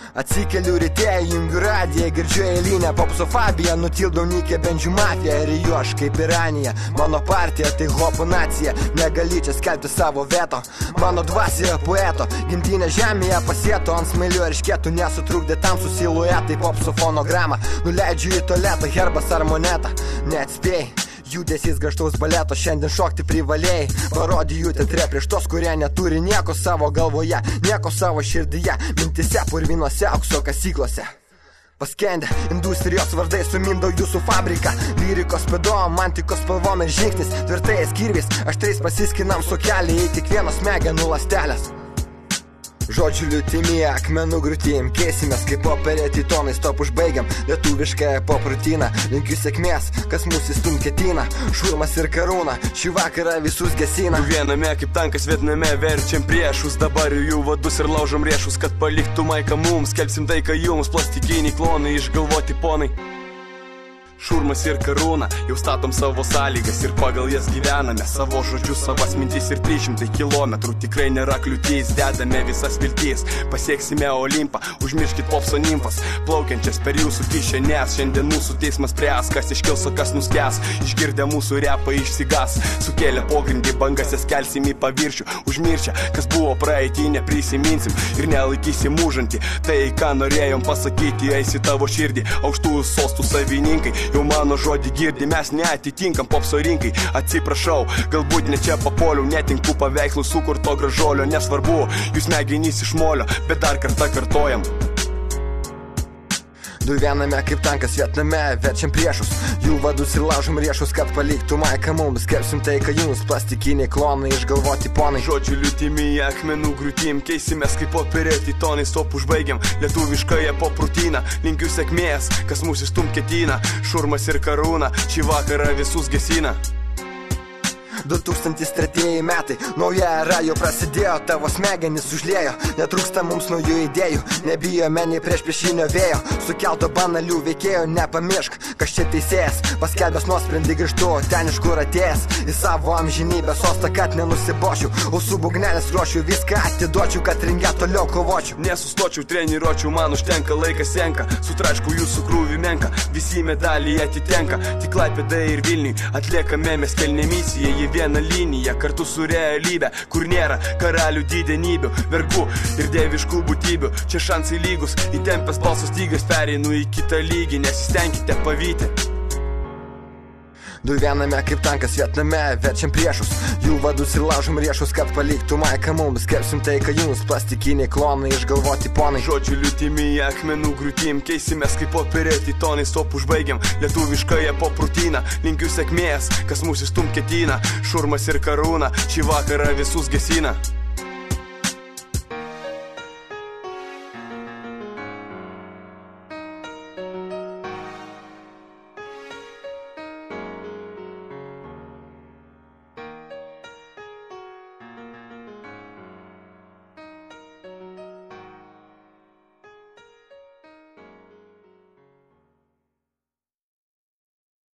Atsikeliu ryte, jungiu radiją, girdžiu eilinę popso fabiją, nutildau Nikė Bendžių mafiją ir jų aš kaip Iranija. Mano partija tai hopo nacija, negali čia skelbti savo veto. Mano dvasia poeto, gimtinė žemėje pasėto, ant smailių eršketų nesutrukdė tamsų siluetai, popso fonogramą, nuleidžiu į tualetą, herbas ar monetą, neatspėjai. Judesys gražtaus baleto, šiandien šokti privalėjai. Parodį jų teatre prieš tos, kurie neturi nieko savo galvoje, nieko savo širdyje, mintise, purvinuose, aukso kasyklose. Paskendę industrijos vardai sumindau jūsų fabriką, lyrikos pėdom, antikos spalvom ir žingsnis, tvirtais kirviais, aštriais pasiskinam su keliai į kiekvienos smegenų ląstelės. Žodžių liūtimi, akmenų grūtim, keisimės kaip operėti tonais, top užbaigiam lietuviškąją poprutiną. Linkiu sėkmės, kas mūsų stum ketina, šurmas ir karūna, šį vakarą visus gesina. Viename kaip tankas Vietname verčiam priešus, dabar jų vadus ir laužom riešus, kad paliktų maiką mums, skelbsim taiką jums, plastikiniai klonai, išgalvoti ponai. Šurmas ir karūna, jau statom savo sąlygas ir pagal jas gyvename, savo žodžius, savas mintis ir 300 kilometrų, tikrai nėra kliūtys, dedame visas viltys, pasieksime Olimpą, užmirškit popso nimfas, plaukiančias per jūsų kišenės, šiandien mūsų teismas spręs, kas iškils, o kas nuskęs, išgirdę mūsų repą išsigas, sukėlę pogrindį, bangas jas kelsim į paviršių, užmiršę, kas buvo praeitį, neprisiminsim ir nelaikysim užantį, tai ką norėjom pasakyti, eis į tavo širdį, aukštųjų sostų savininkai. Jau mano žodį girdi, mes neatitinkam popso rinkai. Atsiprašau, galbūt ne čia papoliau, netinku paveikslų sukurto gražolio. Nesvarbu, jūs smegenys iš molio, bet dar kartą kartojam. Du viename kaip tankas Vietname, verčiam priešus, jų vadus ir laužom riešus, kad paliktų maiką mums, skelbsim taiką jums, plastikiniai klonai, išgalvoti ponai. Žodžių liūtimi, akmenų grūtim, keisimės kaip operėti tonais, top užbaigiam lietuviškąją poprutiną. Linkiu sėkmės, kas mūsų stum ketina, šurmas ir karūna, šį vakarą visus gesina. 2003 metai, nauja era jau prasidėjo, tavo smegenis užlėjo, netrūksta mums naujų idėjų, nebijome nei prieš priešinio vėjo, sukelto banalių veikėjų, nepamiršk, kas čia teisėjas, paskelbęs nuosprendį grįžtu, ten iš kur atėjęs, į savo amžinybę sostą, kad nenusibošiu, ausų būgnelės ruošiu, viską atiduočiau, kad ringe toliau kovočiau. Nesustočiau, treniruočiau, man užtenka, laikas senka, sutraškau jūsų krūvį menka, visi medaliai atitenka, tik Klaipėdai ir Vilniui, atliekame mes kelnę misiją, jie vieną liniją, kartu su realybė, kur nėra karalių didenybių, vergų ir dieviškų būtybių, čia šansai lygus, įtempęs balsos stygas, pereinu į kitą lygį, nesistengkite pavyti. Du viename kaip tankas Vietname, verčiam priešus, jų vadus ir laužom riešus, kad paliktų maiką mums, skelbsim taiką jums, plastikiniai klonai, išgalvoti ponai. Žodžių liūtimi, akmenų grūtim, keisimės kaip operėti tonais, top užbaigiam lietuviškąją poprutiną. Linkiu sėkmės, kas mūsų stum ketina, šurmas ir karūna, šį vakarą visus gesina.